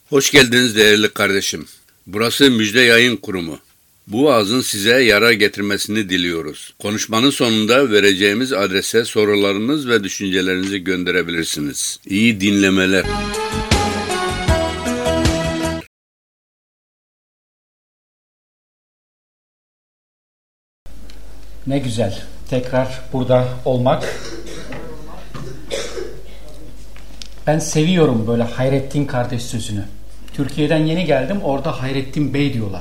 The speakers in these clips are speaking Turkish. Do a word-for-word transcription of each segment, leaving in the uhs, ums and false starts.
Hoş geldiniz değerli kardeşim. Burası Müjde Yayın Kurumu. Bu vaazın size yarar getirmesini diliyoruz. Konuşmanın sonunda vereceğimiz adrese sorularınız ve düşüncelerinizi gönderebilirsiniz. İyi dinlemeler. Ne güzel tekrar burada olmak. Ben seviyorum böyle Hayrettin kardeş sözünü. Türkiye'den yeni geldim, orada Hayrettin Bey diyorlar.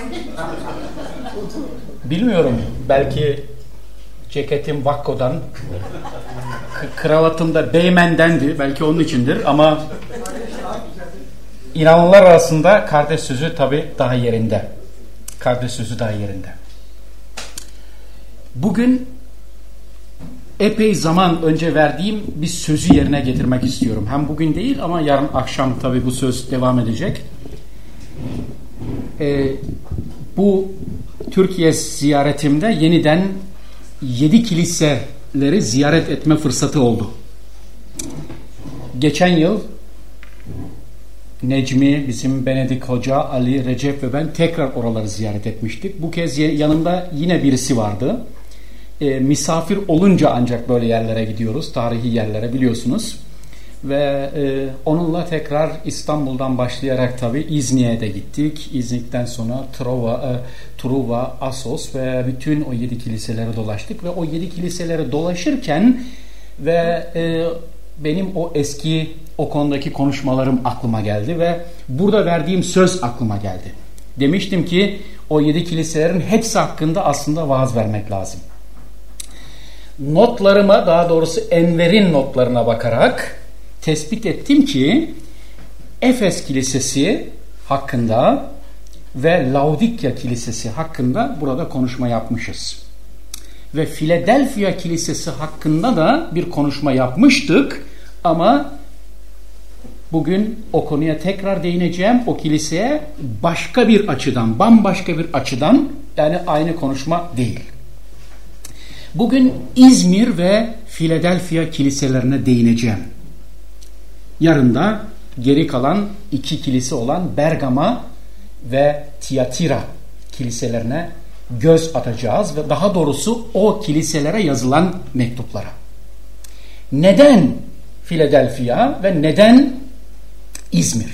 Bilmiyorum, belki ceketim Vakko'dan, kravatım da Beymen'dendi, belki onun içindir ama inananlar arasında kardeş sözü tabii daha yerinde. Kardeş sözü daha yerinde. Bugün epey zaman önce verdiğim bir sözü yerine getirmek istiyorum. Hem bugün değil ama yarın akşam tabii bu söz devam edecek. Ee, bu Türkiye ziyaretimde yeniden yedi kiliseleri ziyaret etme fırsatı oldu. Geçen yıl Necmi, bizim Benedik Hoca, Ali, Recep ve ben tekrar oraları ziyaret etmiştik. Bu kez yanımda yine birisi vardı. E, misafir olunca ancak böyle yerlere gidiyoruz, tarihi yerlere biliyorsunuz. Ve e, onunla tekrar İstanbul'dan başlayarak tabii İznik'e de gittik. İznik'ten sonra Trova, e, Truva, Assos ve bütün o yedi kiliseleri dolaştık. Ve o yedi kiliseleri dolaşırken ve e, benim o eski o konudaki konuşmalarım aklıma geldi ve burada verdiğim söz aklıma geldi. Demiştim ki o yedi kiliselerin hepsi hakkında aslında vaaz vermek lazım. Notlarıma, daha doğrusu Enver'in notlarına bakarak tespit ettim ki Efes Kilisesi hakkında ve Laodikya Kilisesi hakkında burada konuşma yapmışız. Ve Philadelphia Kilisesi hakkında da bir konuşma yapmıştık ama bugün o konuya tekrar değineceğim. O kiliseye başka bir açıdan, bambaşka bir açıdan, yani aynı konuşma değil. Bugün İzmir ve Philadelphia kiliselerine değineceğim. Yarın da geri kalan iki kilise olan Bergama ve Tiyatira kiliselerine göz atacağız ve daha doğrusu o kiliselere yazılan mektuplara. Neden Philadelphia ve neden İzmir?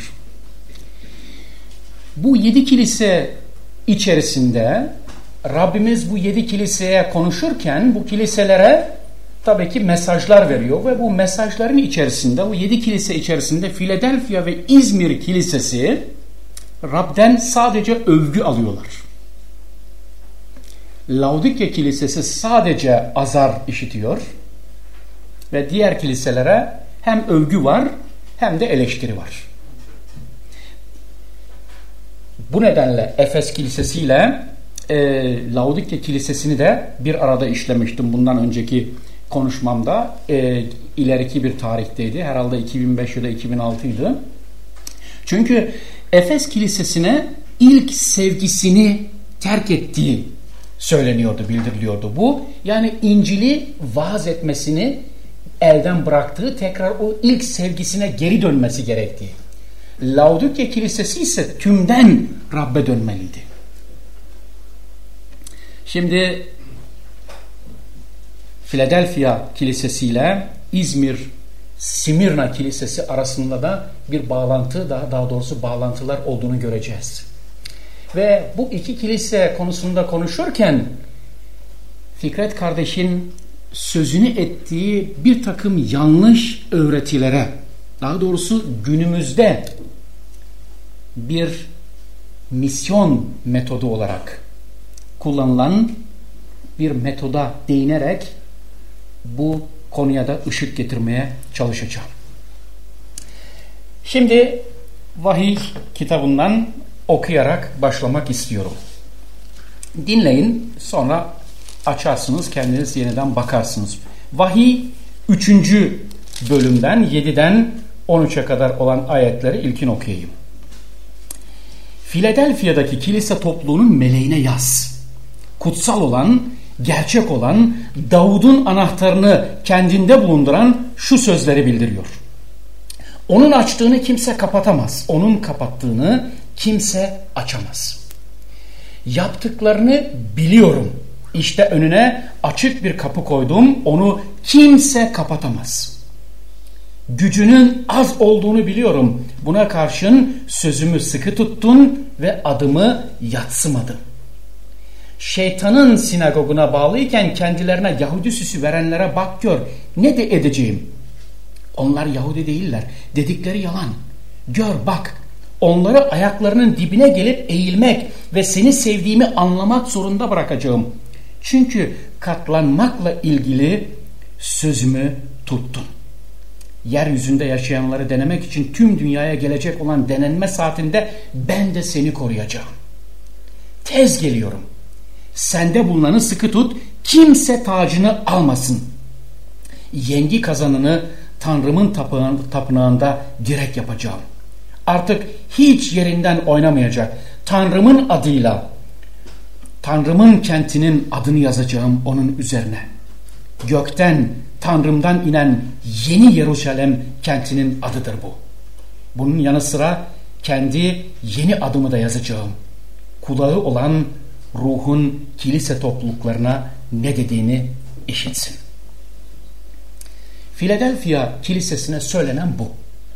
Bu yedi kilise içerisinde Rabbimiz bu yedi kiliseye konuşurken bu kiliselere tabii ki mesajlar veriyor ve bu mesajların içerisinde, bu yedi kilise içerisinde Philadelphia ve İzmir kilisesi Rab'den sadece övgü alıyorlar. Laodikya kilisesi sadece azar işitiyor ve diğer kiliselere hem övgü var hem de eleştiri var. Bu nedenle Efes kilisesi ile E, Laodikya Kilisesi'ni de bir arada işlemiştim bundan önceki konuşmamda. E, ileriki bir tarihteydi. Herhalde iki bin beş ya da iki bin altıydı. Çünkü Efes Kilisesi'ne ilk sevgisini terk ettiği söyleniyordu, bildiriliyordu bu. Yani İncil'i vaaz etmesini elden bıraktığı, tekrar o ilk sevgisine geri dönmesi gerektiği. Laodikya Kilisesi ise tümden Rabbe dönmeliydi. Şimdi Philadelphia Kilisesi ile İzmir Simirna Kilisesi arasında da bir bağlantı, daha, daha doğrusu bağlantılar olduğunu göreceğiz. Ve bu iki kilise konusunda konuşurken Fikret kardeşin sözünü ettiği bir takım yanlış öğretilere, daha doğrusu günümüzde bir misyon metodu olarak kullanılan bir metoda değinerek bu konuya da ışık getirmeye çalışacağım. Şimdi Vahiy kitabından okuyarak başlamak istiyorum. Dinleyin, sonra açarsınız, kendiniz yeniden bakarsınız. Vahiy üçüncü bölümden yediden on üçe kadar olan ayetleri ilkin okuyayım. Philadelphia'daki kilise topluluğunun meleğine yaz. Kutsal olan, gerçek olan, Davud'un anahtarını kendinde bulunduran şu sözleri bildiriyor. Onun açtığını kimse kapatamaz. Onun kapattığını kimse açamaz. Yaptıklarını biliyorum. İşte önüne açık bir kapı koydum. Onu kimse kapatamaz. Gücünün az olduğunu biliyorum. Buna karşın sözümü sıkı tuttun ve adımı yadsımadın. Şeytanın sinagoguna bağlıyken kendilerine Yahudi süsü verenlere bak gör. Ne de edeceğim? Onlar Yahudi değiller. Dedikleri yalan. Gör bak. Onları ayaklarının dibine gelip eğilmek ve seni sevdiğimi anlamak zorunda bırakacağım. Çünkü katlanmakla ilgili sözümü tuttun. Yeryüzünde yaşayanları denemek için tüm dünyaya gelecek olan denenme saatinde ben de seni koruyacağım. Tez geliyorum. Sende bulunanı sıkı tut, kimse tacını almasın. Yengi kazanını Tanrımın tapınağında direk yapacağım. Artık hiç yerinden oynamayacak. Tanrımın adıyla, Tanrımın kentinin adını yazacağım onun üzerine. Gökten, Tanrım'dan inen yeni Yeruşalem kentinin adıdır bu. Bunun yanı sıra kendi yeni adımı da yazacağım. Kulağı olan ruhun kilise topluluklarına ne dediğini işitsin. Philadelphia kilisesine söylenen bu.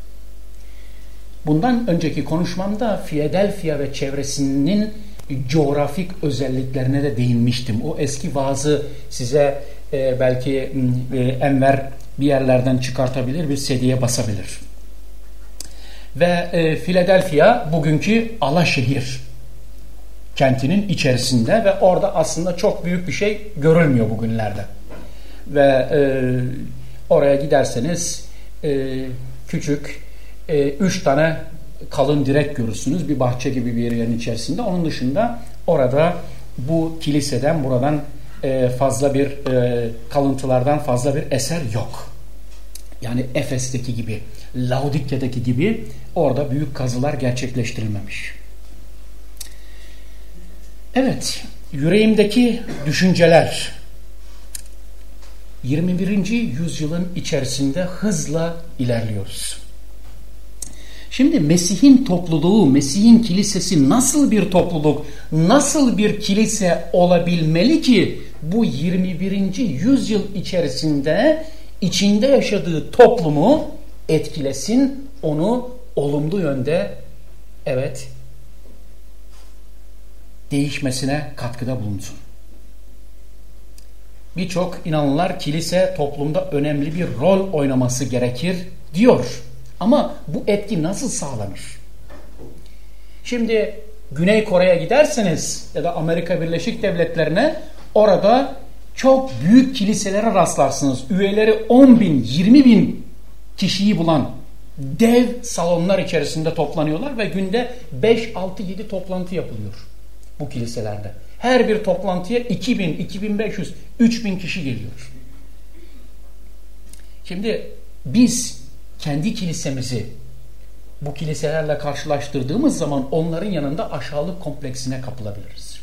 Bundan önceki konuşmamda Philadelphia ve çevresinin coğrafik özelliklerine de değinmiştim. O eski vaazı size e, belki e, Enver bir yerlerden çıkartabilir, bir C D'ye basabilir. Ve e, Philadelphia bugünkü Alaşehir kentinin içerisinde ve orada aslında çok büyük bir şey görülmüyor bugünlerde. Ve e, oraya giderseniz e, küçük e, üç tane kalın direk görürsünüz. Bir bahçe gibi bir yerin içerisinde. Onun dışında orada bu kiliseden buradan e, fazla bir e, kalıntılardan fazla bir eser yok. Yani Efes'teki gibi, Laodikya'daki gibi orada büyük kazılar gerçekleştirilmemiş. Evet, yüreğimdeki düşünceler yirmi birinci yüzyılın içerisinde hızla ilerliyoruz. Şimdi Mesih'in topluluğu, Mesih'in kilisesi nasıl bir topluluk, nasıl bir kilise olabilmeli ki bu yirmi birinci yüzyıl içerisinde içinde yaşadığı toplumu etkilesin, onu olumlu yönde evet değişmesine katkıda bulunsun. Birçok inanlılar kilise toplumda önemli bir rol oynaması gerekir diyor. Ama bu etki nasıl sağlanır? Şimdi Güney Kore'ye giderseniz ya da Amerika Birleşik Devletleri'ne orada çok büyük kiliselere rastlarsınız. Üyeleri on bin, yirmi bin kişiyi bulan dev salonlar içerisinde toplanıyorlar ve günde beş, altı, yedi toplantı yapılıyor bu kiliselerde. Her bir toplantıya iki bin, iki bin beş yüz, üç bin kişi geliyor. Şimdi biz kendi kilisemizi bu kiliselerle karşılaştırdığımız zaman onların yanında aşağılık kompleksine kapılabiliriz.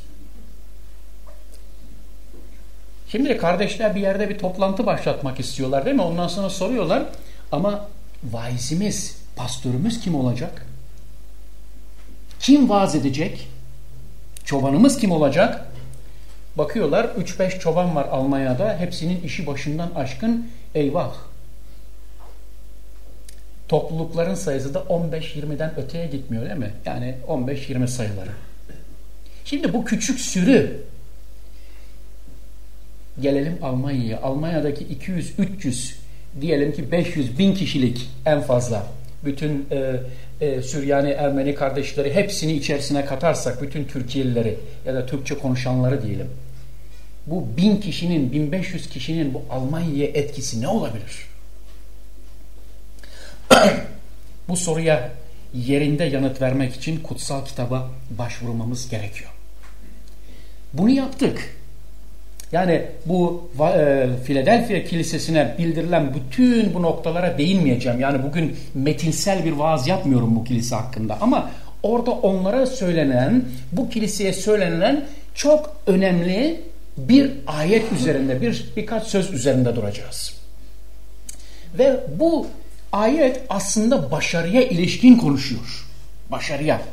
Şimdi kardeşler bir yerde bir toplantı başlatmak istiyorlar değil mi? Ondan sonra soruyorlar ama vaizimiz, pastörümüz kim olacak? Kim vaaz edecek? Çobanımız kim olacak? Bakıyorlar üç beş çoban var Almanya'da. Hepsinin işi başından aşkın. Eyvah! Toplulukların sayısı da on beş yirmiden öteye gitmiyor değil mi? Yani on beş yirmi sayıları. Şimdi bu küçük sürü, gelelim Almanya'ya. Almanya'daki iki yüz üç yüz diyelim ki beş yüz bin kişilik en fazla bütün e, e, Süryani Ermeni kardeşleri hepsini içerisine katarsak bütün Türkiye'lileri ya da Türkçe konuşanları diyelim. Bu bin kişinin, bin beş yüz kişinin bu Almanya'ya etkisi ne olabilir? Bu soruya yerinde yanıt vermek için kutsal kitaba başvurmamız gerekiyor. Bunu yaptık. Yani bu e, Philadelphia Kilisesi'ne bildirilen bütün bu noktalara değinmeyeceğim. Yani bugün metinsel bir vaaz yapmıyorum bu kilise hakkında. Ama orada onlara söylenen, bu kiliseye söylenen çok önemli bir ayet üzerinde, bir birkaç söz üzerinde duracağız. Ve bu ayet aslında başarıya ilişkin konuşuyor. Başarıya.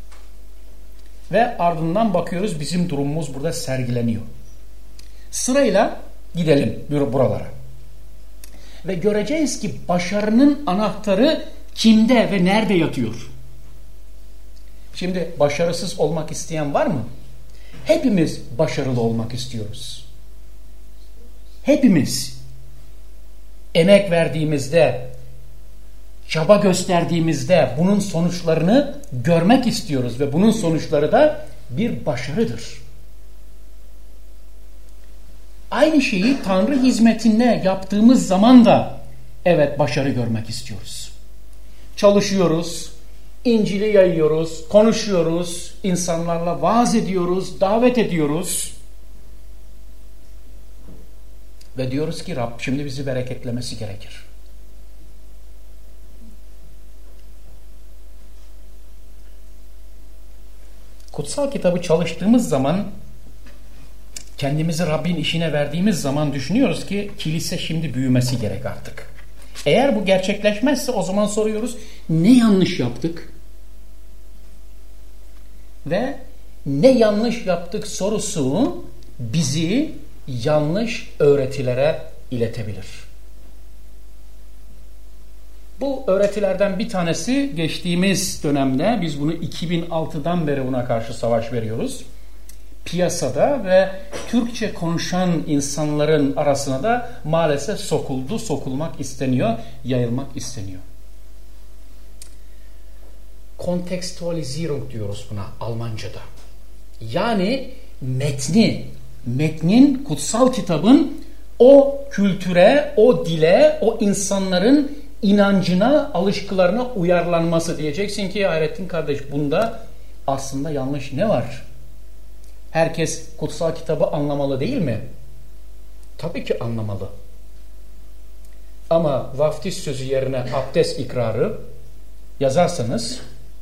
Ve ardından bakıyoruz bizim durumumuz burada sergileniyor. Sırayla gidelim buralara. Ve göreceğiz ki başarının anahtarı kimde ve nerede yatıyor? Şimdi başarısız olmak isteyen var mı? Hepimiz başarılı olmak istiyoruz. Hepimiz emek verdiğimizde, çaba gösterdiğimizde bunun sonuçlarını görmek istiyoruz ve bunun sonuçları da bir başarıdır. Aynı şeyi Tanrı hizmetinde yaptığımız zaman da evet başarı görmek istiyoruz. Çalışıyoruz, İncil'i yayıyoruz, konuşuyoruz, insanlarla vaaz ediyoruz, davet ediyoruz. Ve diyoruz ki Rab şimdi bizi bereketlemesi gerekir. Kutsal kitabı çalıştığımız zaman, kendimizi Rabbin işine verdiğimiz zaman düşünüyoruz ki kilise şimdi büyümesi gerek artık. Eğer bu gerçekleşmezse o zaman soruyoruz ne yanlış yaptık? Ve ne yanlış yaptık sorusu bizi yanlış öğretilere iletebilir. Bu öğretilerden bir tanesi geçtiğimiz dönemde biz bunu iki bin altıdan beri buna karşı savaş veriyoruz. Piyasada ve Türkçe konuşan insanların arasına da maalesef sokuldu, sokulmak isteniyor, yayılmak isteniyor. Kontekstualisierung diyoruz buna Almanca'da. Yani metni, metnin, kutsal kitabın o kültüre, o dile, o insanların inancına, alışkılarına uyarlanması. Diyeceksin ki Hayrettin kardeş bunda aslında yanlış ne var? Herkes kutsal kitabı anlamalı değil mi? Tabii ki anlamalı. Ama vaftiz sözü yerine abdest ikrarı yazarsanız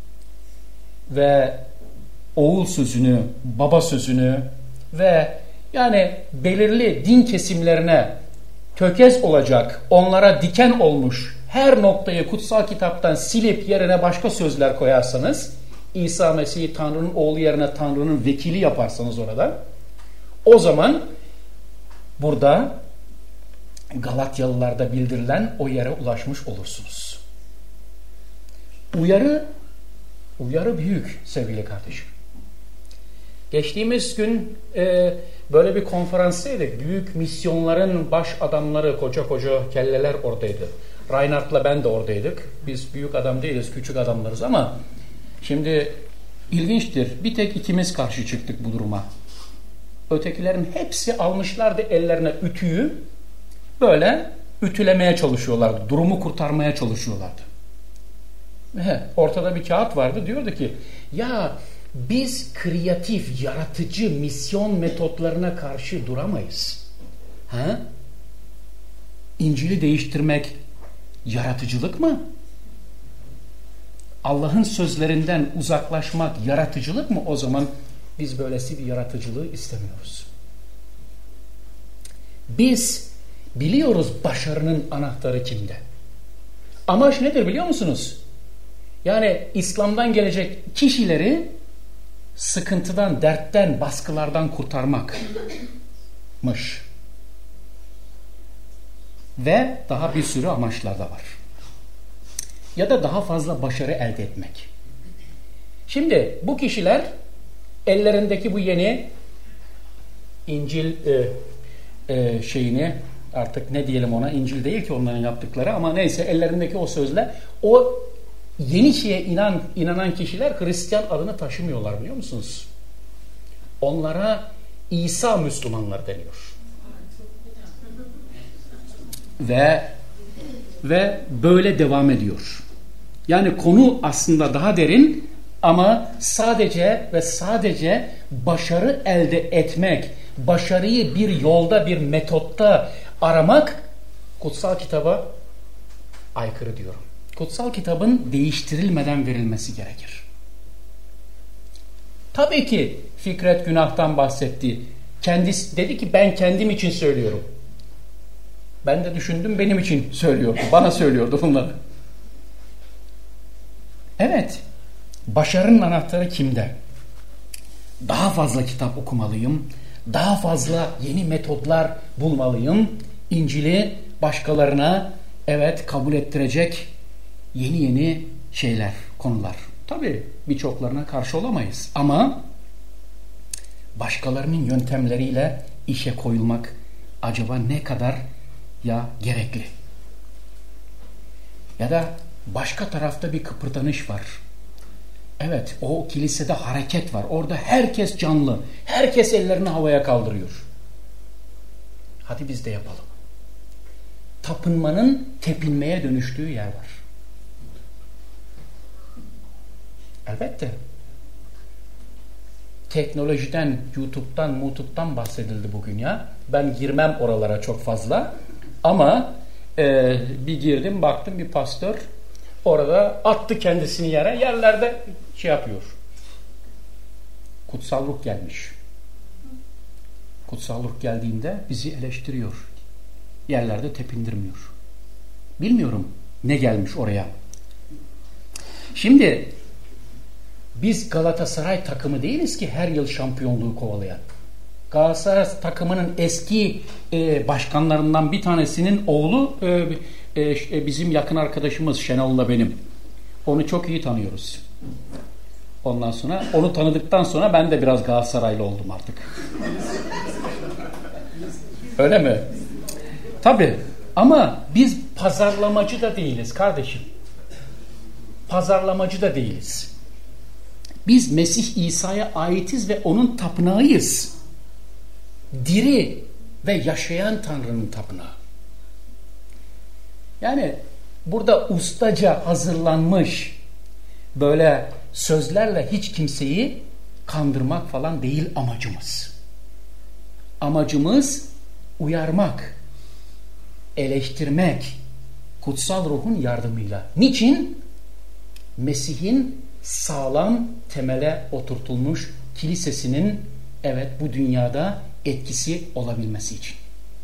ve oğul sözünü, baba sözünü ve yani belirli din kesimlerine tökez olacak, onlara diken olmuş her noktayı kutsal kitaptan silip yerine başka sözler koyarsanız, İsa Mesih'i Tanrı'nın oğlu yerine Tanrı'nın vekili yaparsanız orada, o zaman burada Galatyalılarda bildirilen o yere ulaşmış olursunuz. Uyarı, uyarı büyük sevgili kardeşim. Geçtiğimiz gün e, böyle bir konferanstaydık. Büyük misyonların baş adamları, koca koca kelleler oradaydı. Reinhardt'la ben de oradaydık. Biz büyük adam değiliz, küçük adamlarız ama şimdi ilginçtir. Bir tek ikimiz karşı çıktık bu duruma. Ötekilerin hepsi almışlardı ellerine ütüyü. Böyle ütülemeye çalışıyorlardı. Durumu kurtarmaya çalışıyorlardı. Ve ortada bir kağıt vardı. Diyordu ki ya biz kreatif, yaratıcı misyon metotlarına karşı duramayız. Ha? İncil'i değiştirmek yaratıcılık mı? Allah'ın sözlerinden uzaklaşmak yaratıcılık mı? O zaman biz böylesi bir yaratıcılığı istemiyoruz. Biz biliyoruz başarının anahtarı kimde. Amaç nedir biliyor musunuz? Yani İslam'dan gelecek kişileri sıkıntıdan, dertten, baskılardan kurtarmakmış. Ve daha bir sürü amaçlar da var. Ya da daha fazla başarı elde etmek. Şimdi bu kişiler ellerindeki bu yeni İncil e, e, şeyini artık ne diyelim ona, İncil değil ki onların yaptıkları ama neyse ellerindeki o sözle o yeni şeye inan, inanan kişiler Hristiyan adını taşımıyorlar biliyor musunuz? Onlara İsa Müslümanlar deniyor. Ve ve böyle devam ediyor. Yani konu aslında daha derin ama sadece ve sadece başarı elde etmek, başarıyı bir yolda, bir metotta aramak kutsal kitaba aykırı diyorum. Kutsal kitabın değiştirilmeden verilmesi gerekir. Tabii ki Fikret günahtan bahsetti. Kendisi dedi ki ben kendim için söylüyorum. Ben de düşündüm benim için söylüyordu. Bana söylüyordu bunları. Evet, başarının anahtarı kimde? Daha fazla kitap okumalıyım, daha fazla yeni metotlar bulmalıyım, İncil'i başkalarına evet kabul ettirecek yeni yeni şeyler, konular. Tabii birçoklarına karşı olamayız ama başkalarının yöntemleriyle işe koyulmak acaba ne kadar ya gerekli? Ya da başka tarafta bir kıpırdanış var. Evet, o kilisede hareket var. Orada herkes canlı. Herkes ellerini havaya kaldırıyor. Hadi biz de yapalım. Tapınmanın tepinmeye dönüştüğü yer var. Elbette. Teknolojiden, YouTube'dan, YouTube'dan bahsedildi bugün ya. Ben girmem oralara çok fazla. Ama e, bir girdim, baktım bir pastör orada attı kendisini yere. Yerlerde şey yapıyor. Kutsal ruh gelmiş. Kutsal ruh geldiğinde bizi eleştiriyor. Yerlerde tepindirmiyor. Bilmiyorum ne gelmiş oraya. Şimdi biz Galatasaray takımı değiliz ki her yıl şampiyonluğu kovalayan. Galatasaray takımının eski e, başkanlarından bir tanesinin oğlu e, e, bizim yakın arkadaşımız Şenol'la benim. Onu çok iyi tanıyoruz. Ondan sonra onu tanıdıktan sonra ben de biraz Galatasaraylı oldum artık. Öyle mi? Tabii. Ama biz pazarlamacı da değiliz kardeşim. Pazarlamacı da değiliz. Biz Mesih İsa'ya aitiz ve onun tapınağıyız. Diri ve yaşayan Tanrı'nın tapınağı. Yani burada ustaca hazırlanmış böyle sözlerle hiç kimseyi kandırmak falan değil amacımız. Amacımız uyarmak, eleştirmek, kutsal ruhun yardımıyla. Niçin? Mesih'in sağlam temele oturtulmuş kilisesinin evet bu dünyada etkisi olabilmesi için.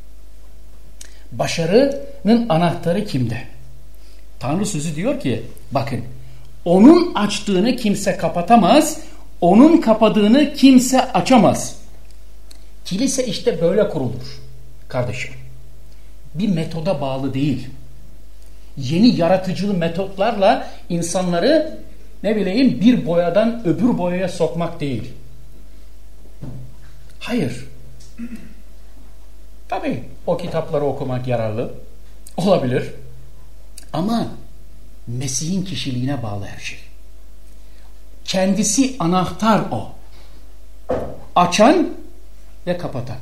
Başarının anahtarı kimde? Tanrı sözü diyor ki bakın onun açtığını kimse kapatamaz, onun kapadığını kimse açamaz. Kilise işte böyle kurulur kardeşim. Bir metoda bağlı değil. Yeni yaratıcı metotlarla insanları ne bileyim bir boyadan öbür boyaya sokmak değil. Hayır. Tabii o kitapları okumak yararlı olabilir. Ama Mesih'in kişiliğine bağlı her şey. Kendisi anahtar o. Açan ve kapatan.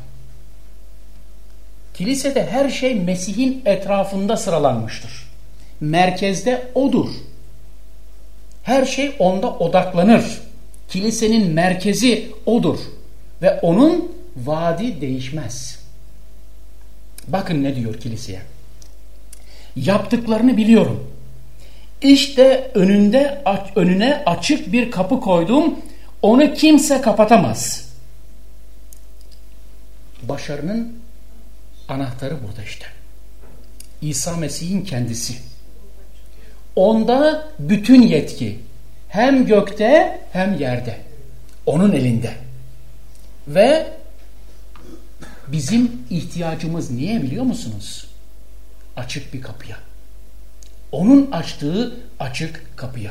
Kilisede her şey Mesih'in etrafında sıralanmıştır. Merkezde odur. Her şey onda odaklanır. Kilisenin merkezi odur. Ve onun vaadi değişmez. Bakın ne diyor kiliseye. Yaptıklarını biliyorum. İşte önünde önüne açık bir kapı koydum. Onu kimse kapatamaz. Başarının anahtarı burada işte. İsa Mesih'in kendisi. Onda bütün yetki. Hem gökte hem yerde. Onun elinde. Ve bizim ihtiyacımız niye biliyor musunuz? Açık bir kapıya. Onun açtığı açık kapıya.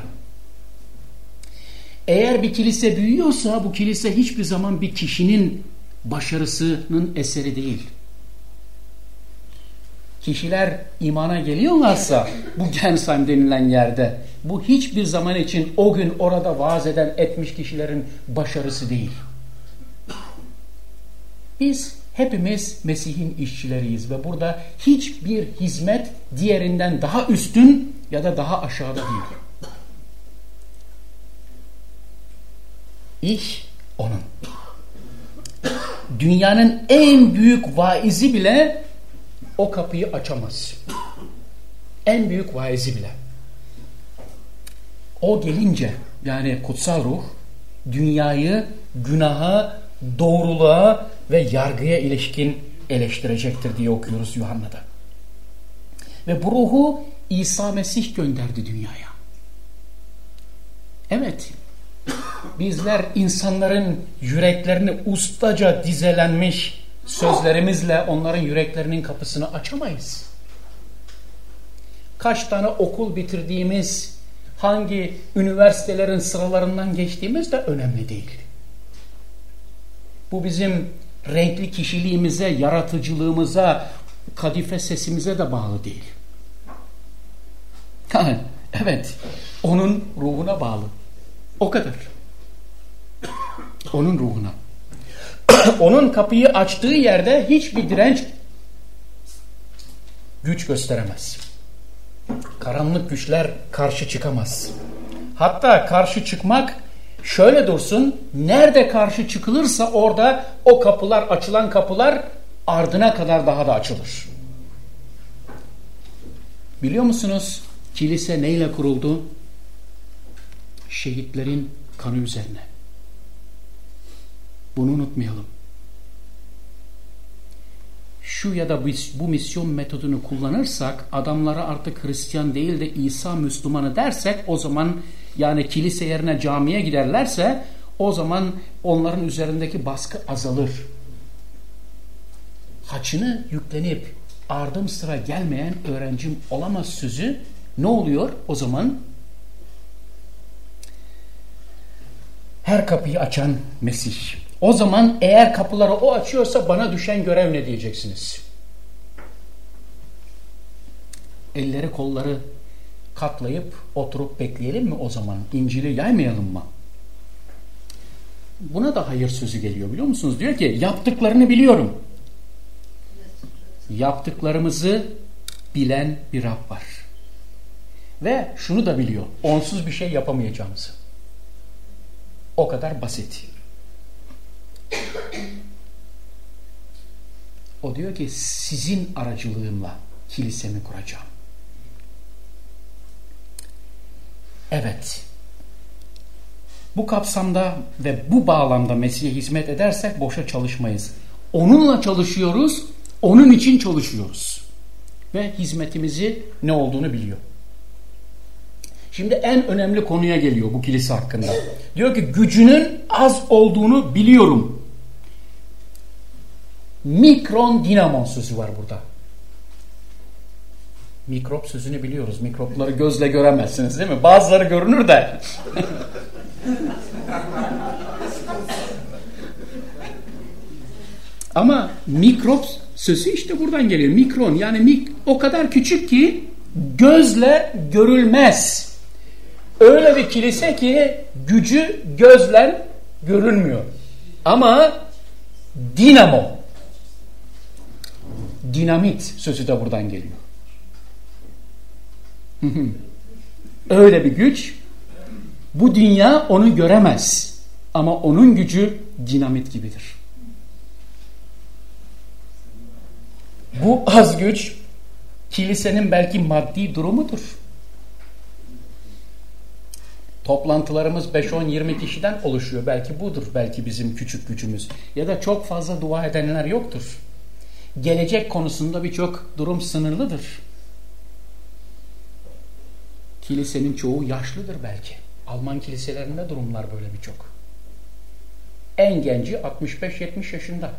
Eğer bir kilise büyüyorsa bu kilise hiçbir zaman bir kişinin başarısının eseri değil. Kişiler imana geliyorlarsa bu Gensheim denilen yerde bu hiçbir zaman için o gün orada vaaz eden etmiş kişilerin başarısı değil. Biz hepimiz Mesih'in işçileriyiz ve burada hiçbir hizmet diğerinden daha üstün ya da daha aşağıda değil. İş onun. Dünyanın en büyük vaizi bile o kapıyı açamaz. En büyük vaizi bile. O gelince yani kutsal ruh dünyayı günaha, doğruluğa ve yargıya ilişkin eleştirecektir diye okuyoruz Yuhanna'da. Ve bu ruhu İsa Mesih gönderdi dünyaya. Evet, bizler insanların yüreklerini ustaca dizelenmiş sözlerimizle onların yüreklerinin kapısını açamayız. Kaç tane okul bitirdiğimiz, hangi üniversitelerin sıralarından geçtiğimiz de önemli değil. Bu bizim renkli kişiliğimize, yaratıcılığımıza, kadife sesimize de bağlı değil. Ha, evet, onun ruhuna bağlı. O kadar. Onun ruhuna. Onun kapıyı açtığı yerde hiçbir direnç güç gösteremez. Karanlık güçler karşı çıkamaz. Hatta karşı çıkmak şöyle dursun, nerede karşı çıkılırsa orada o kapılar, açılan kapılar ardına kadar daha da açılır. Biliyor musunuz kilise neyle kuruldu? Şehitlerin kanı üzerine. Bunu unutmayalım. Şu ya da bu misyon metodunu kullanırsak, adamlara artık Hristiyan değil de İsa Müslümanı dersek, o zaman yani kilise yerine camiye giderlerse o zaman onların üzerindeki baskı azalır. Haçını yüklenip ardım sıra gelmeyen öğrencim olamaz sözü ne oluyor o zaman? Her kapıyı açan Mesih. O zaman eğer kapıları o açıyorsa bana düşen görev ne diyeceksiniz? Elleri kolları katlayıp oturup bekleyelim mi o zaman? İncil'i yaymayalım mı? Buna da hayır sözü geliyor biliyor musunuz? Diyor ki yaptıklarını biliyorum. Yaptıklarımızı bilen bir Rab var. Ve şunu da biliyor. Onsuz bir şey yapamayacağımızı. O kadar basit. O diyor ki sizin aracılığımla kilisemi kuracağım. Evet. Bu kapsamda ve bu bağlamda Mesih'e hizmet edersek boşa çalışmayız. Onunla çalışıyoruz, onun için çalışıyoruz. Ve hizmetimizi ne olduğunu biliyor. Şimdi en önemli konuya geliyor bu kilise hakkında. Diyor ki gücünün az olduğunu biliyorum. Mikron dinamon sözü var burada. Mikrop sözünü biliyoruz. Mikropları gözle göremezsiniz değil mi? Bazıları görünür de. Ama mikrop sözü işte buradan geliyor. Mikron yani mik o kadar küçük ki gözle görülmez. Öyle bir kilise ki gücü gözle görülmüyor. Ama dinamo, dinamit sözü de buradan geliyor. Öyle bir güç, bu dünya onu göremez. Ama onun gücü dinamit gibidir. Bu az güç kilisenin belki maddi durumudur. Toplantılarımız beş on yirmi kişiden oluşuyor. Belki budur. Belki bizim küçük gücümüz. Ya da çok fazla dua edenler yoktur. Gelecek konusunda birçok durum sınırlıdır. Kilisenin çoğu yaşlıdır belki. Alman kiliselerinde durumlar böyle birçok. En genci altmış beş yetmiş yaşında.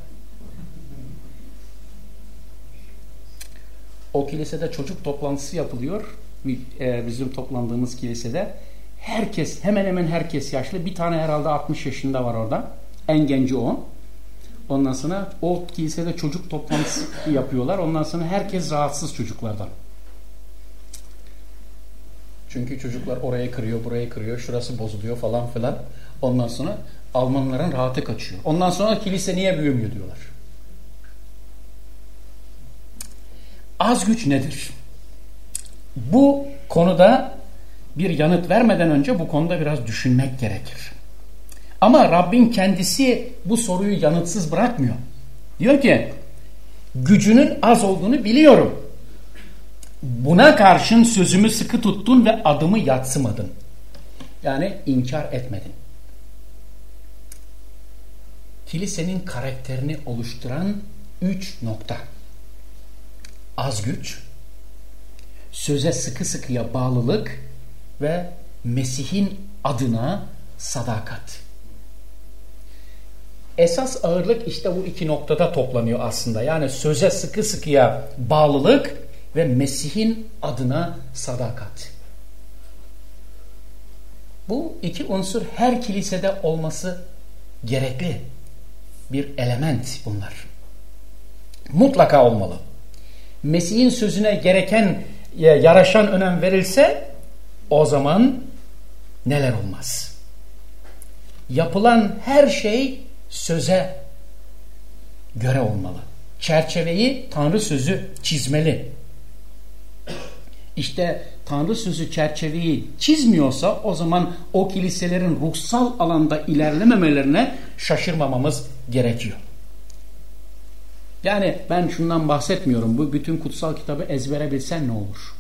O kilisede çocuk toplantısı yapılıyor. Bizim toplandığımız kilisede. Herkes, hemen hemen herkes yaşlı. Bir tane herhalde altmış yaşında var orada. En genci o. Ondan sonra o kilisede çocuk toplantısı yapıyorlar. Ondan sonra herkes rahatsız çocuklardan. Çünkü çocuklar oraya kırıyor, buraya kırıyor, şurası bozuluyor falan filan. Ondan sonra Almanların rahatı kaçıyor. Ondan sonra kilise niye büyümüyor diyorlar. Az güç nedir? Bu konuda bir yanıt vermeden önce bu konuda biraz düşünmek gerekir. Ama Rabbin kendisi bu soruyu yanıtsız bırakmıyor. Diyor ki, gücünün az olduğunu biliyorum. Buna karşın sözümü sıkı tuttun ve adımı yadsımadın. Yani inkar etmedin. Kilisenin karakterini oluşturan üç nokta. Az güç, söze sıkı sıkıya bağlılık ve Mesih'in adına sadakat. Esas ağırlık işte bu iki noktada toplanıyor aslında. Yani söze sıkı sıkıya bağlılık ve Mesih'in adına sadakat. Bu iki unsur her kilisede olması gerekli bir element bunlar. Mutlaka olmalı. Mesih'in sözüne gereken, yaraşan önem verilse o zaman neler olmaz? Yapılan her şey söze göre olmalı. Çerçeveyi Tanrı sözü çizmeli. İşte Tanrı sözü çerçeveyi çizmiyorsa o zaman o kiliselerin ruhsal alanda ilerlememelerine şaşırmamamız gerekiyor. Yani ben şundan bahsetmiyorum. Bu bütün kutsal kitabı ezbere bilsen ne olur?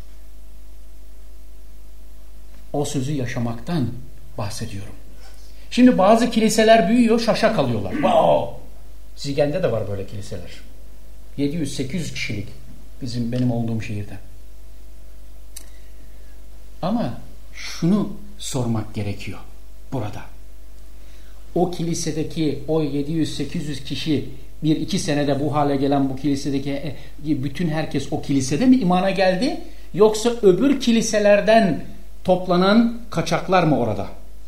O sözü yaşamaktan bahsediyorum. Şimdi bazı kiliseler büyüyor, şaşa kalıyorlar. Wow! Zigen'de de var böyle kiliseler. yedi yüz sekiz yüz kişilik bizim benim olduğum şehirde. Ama şunu sormak gerekiyor burada. O kilisedeki o yedi yüz sekiz yüz kişi bir iki senede bu hale gelen bu kilisedeki bütün herkes o kilisede mi imana geldi? Yoksa öbür kiliselerden toplanan kaçaklar mı orada?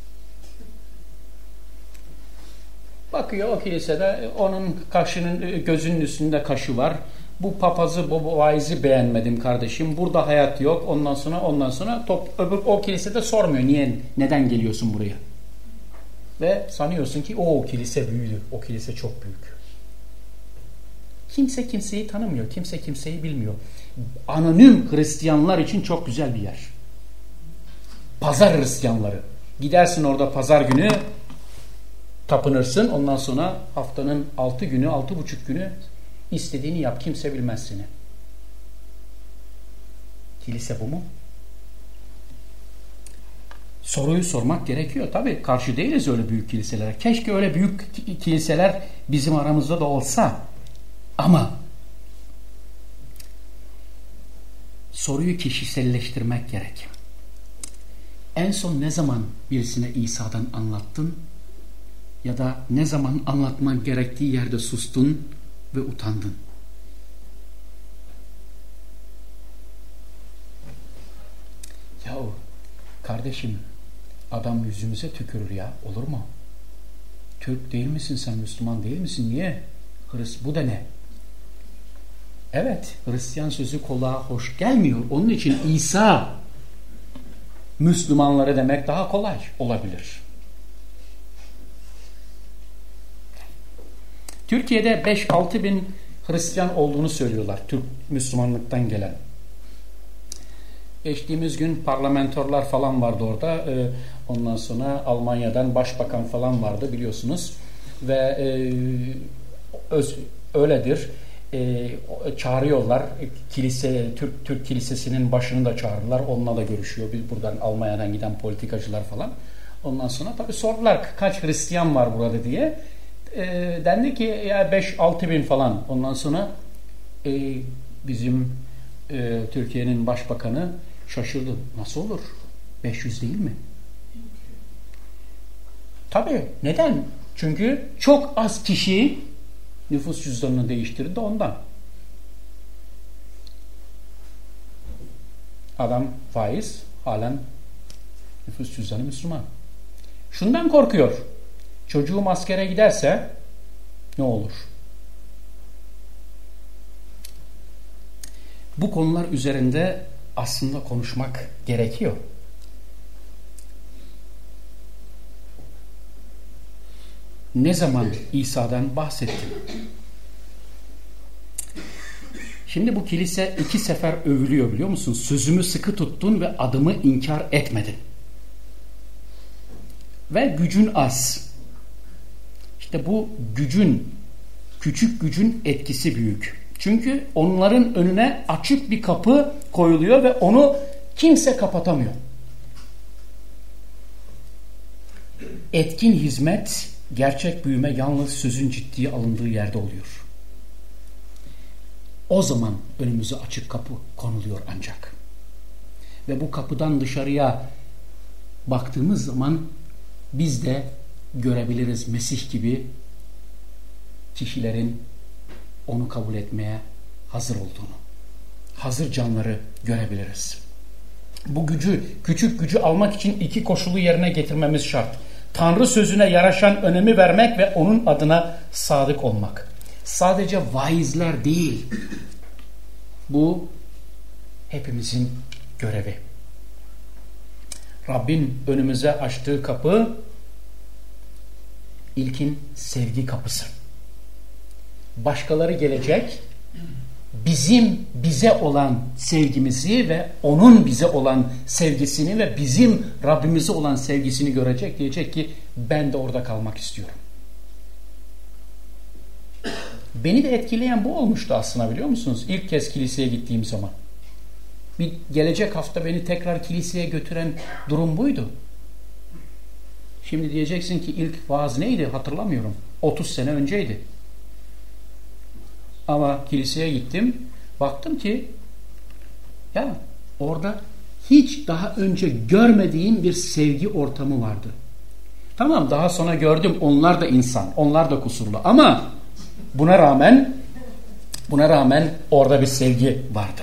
Bakıyor o kilisede onun kaşının gözünün üstünde kaşı var. Bu papazı, bu vaizi beğenmedim kardeşim. Burada hayat yok. Ondan sonra ondan sonra top, öbür o kilisede sormuyor. Niye, neden geliyorsun buraya? Ve sanıyorsun ki o, o kilise büyüdü. O kilise çok büyük. Kimse kimseyi tanımıyor. Kimse kimseyi bilmiyor. Anonim Hristiyanlar için çok güzel bir yer. Pazar Hristiyanları. Gidersin orada pazar günü tapınırsın. Ondan sonra haftanın altı günü, altı buçuk günü istediğini yap. Kimse bilmez seni. Kilise bu mu? Soruyu sormak gerekiyor. Tabii karşı değiliz öyle büyük kiliselere. Keşke öyle büyük kiliseler bizim aramızda da olsa. Ama soruyu kişiselleştirmek gerek. En son ne zaman birisine İsa'dan anlattın? Ya da ne zaman anlatman gerektiği yerde sustun ve utandın? Yahu kardeşim, adam yüzümüze tükürür ya, olur mu? Türk değil misin sen, Müslüman değil misin? Niye? Hristiyan, bu da ne? Evet, Hristiyan sözü kulağa hoş gelmiyor. Onun için İsa Müslümanları demek daha kolay olabilir. Türkiye'de beş altı bin Hristiyan olduğunu söylüyorlar. Türk Müslümanlıktan gelen. Geçtiğimiz gün parlamenterler falan vardı orada. Ondan sonra Almanya'dan başbakan falan vardı biliyorsunuz. Ve öz, öyledir. Çağırıyorlar. Kilise, Türk Türk Kilisesi'nin başını da çağırırlar. Onunla da görüşüyor. Biz buradan Almanya'dan giden politikacılar falan. Ondan sonra tabii sordular kaç Hristiyan var burada diye. E, dendi ki ya beş altı bin falan. Ondan sonra e, bizim e, Türkiye'nin başbakanı şaşırdı. Nasıl olur? beş yüz değil mi? Tabii. Neden? Çünkü çok az kişi nüfus cüzdanını değiştirdi de ondan. Adam faiz, halen nüfus cüzdanı Müslüman. Şundan korkuyor. Çocuğum askere giderse ne olur? Bu konular üzerinde aslında konuşmak gerekiyor. Ne zaman İsa'dan bahsettim? Şimdi bu kilise iki sefer övülüyor biliyor musun? Sözümü sıkı tuttun ve adımı inkar etmedin. Ve gücün az. İşte bu gücün, küçük gücün etkisi büyük. Çünkü onların önüne açık bir kapı koyuluyor ve onu kimse kapatamıyor. Etkin hizmet, gerçek büyüme yalnız sözün ciddiye alındığı yerde oluyor. O zaman önümüze açık kapı konuluyor ancak. Ve bu kapıdan dışarıya baktığımız zaman biz de görebiliriz Mesih gibi kişilerin onu kabul etmeye hazır olduğunu. Hazır canları görebiliriz. Bu gücü, küçük gücü almak için iki koşulu yerine getirmemiz şart. Tanrı sözüne yaraşan önemi vermek ve onun adına sadık olmak. Sadece vaizler değil. Bu hepimizin görevi. Rabbin önümüze açtığı kapı ilkin sevgi kapısı. Başkaları gelecek, bizim bize olan sevgimizi ve onun bize olan sevgisini ve bizim Rabbimize olan sevgisini görecek, diyecek ki ben de orada kalmak istiyorum. Beni de etkileyen bu olmuştu aslında, biliyor musunuz? İlk kez kiliseye gittiğim zaman. Bir gelecek hafta beni tekrar kiliseye götüren durum buydu. Şimdi diyeceksin ki ilk vaaz neydi? Hatırlamıyorum. otuz sene önceydi. Ama kiliseye gittim. Baktım ki ya orada hiç daha önce görmediğim bir sevgi ortamı vardı. Tamam, daha sonra gördüm. Onlar da insan. Onlar da kusurlu. Ama buna rağmen buna rağmen orada bir sevgi vardı.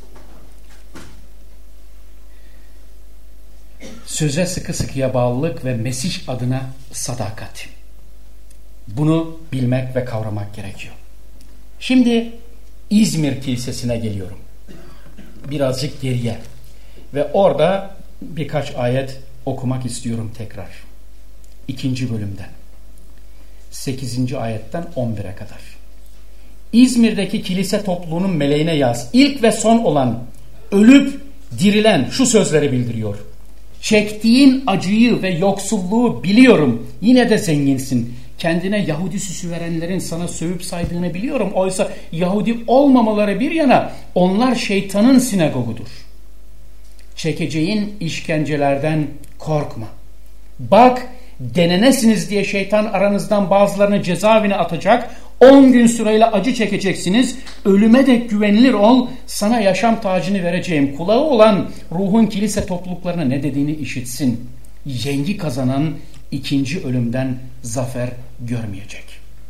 Söze sıkı sıkıya bağlılık ve Mesih adına sadakat. Bunu bilmek ve kavramak gerekiyor. Şimdi İzmir Kilisesi'ne geliyorum. Birazcık geriye. Ve orada birkaç ayet okumak istiyorum tekrar. İkinci bölümden. sekizinci ayetten on bire kadar. İzmir'deki kilise topluluğunun meleğine yaz. İlk ve son olan, ölüp dirilen şu sözleri bildiriyor. Çektiğin acıyı ve yoksulluğu biliyorum. Yine de zenginsin. Kendine Yahudi süsü verenlerin sana sövüp saydığını biliyorum. Oysa Yahudi olmamaları bir yana onlar şeytanın sinagogudur. Çekeceğin işkencelerden korkma. Bak, denenesiniz diye şeytan aranızdan bazılarını cezaevine atacak. On gün süreyle acı çekeceksiniz. Ölüme dek güvenilir ol. Sana yaşam tacını vereceğim. Kulağı olan ruhun kilise topluluklarına ne dediğini işitsin. Yengi kazanan ikinci ölümden zafer görmeyecek.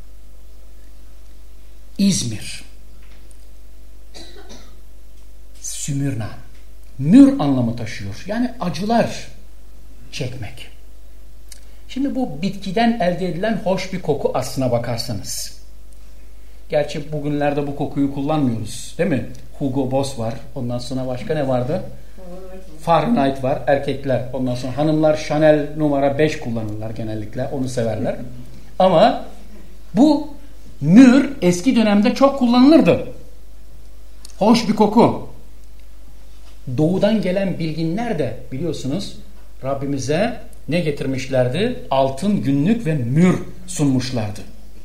İzmir. Sümürna. Mür anlamı taşıyor. Yani acılar çekmek. Şimdi bu bitkiden elde edilen hoş bir koku aslına bakarsanız. Gerçi bugünlerde bu kokuyu kullanmıyoruz, değil mi? Hugo Boss var. Ondan sonra başka ne vardı? Fahrenheit var. Erkekler. Ondan sonra hanımlar Chanel numara beş kullanırlar genellikle. Onu severler. Ama bu mür eski dönemde çok kullanılırdı. Hoş bir koku. Doğudan gelen bilginler de biliyorsunuz Rabbimize ne getirmişlerdi? Altın, günlük ve mür sunmuşlardı.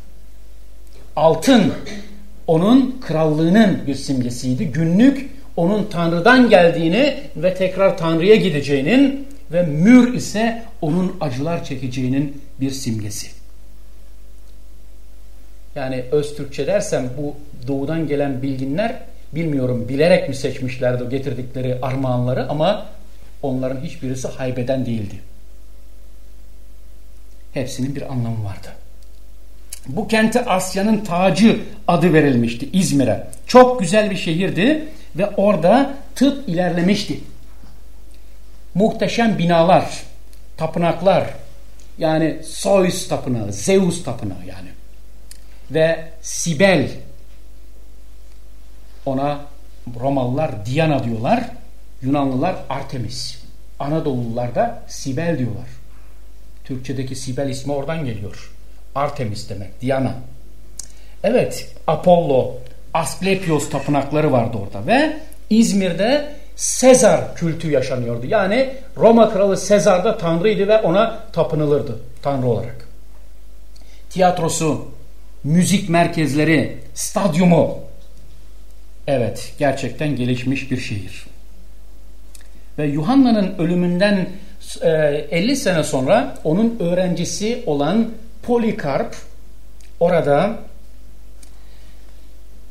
Altın onun krallığının bir simgesiydi. Günlük onun Tanrı'dan geldiğini ve tekrar Tanrı'ya gideceğinin ve mür ise onun acılar çekeceğinin bir simgesi. Yani öz Türkçe dersem bu doğudan gelen bilginler bilmiyorum bilerek mi seçmişlerdi o getirdikleri armağanları ama onların hiçbirisi haybeden değildi. Hepsinin bir anlamı vardı. Bu kente Asya'nın tacı adı verilmişti, İzmir'e. Çok güzel bir şehirdi ve orada tıp ilerlemişti. Muhteşem binalar, tapınaklar, yani Zeus tapınağı, Zeus tapınağı yani. Ve Sibel, ona Romalılar Diana diyorlar, Yunanlılar Artemis, Anadolulular da Sibel diyorlar. Türkçedeki Sibel ismi oradan geliyor. Artemis demek, Diana. Evet, Apollo, Asklepios tapınakları vardı orada ve İzmir'de Sezar kültü yaşanıyordu. Yani Roma kralı Sezar da tanrıydı ve ona tapınılırdı tanrı olarak. Tiyatrosu, müzik merkezleri, stadyumu. Evet, gerçekten gelişmiş bir şehir. Ve Yuhanna'nın ölümünden elli sene sonra onun öğrencisi olan Polikarp orada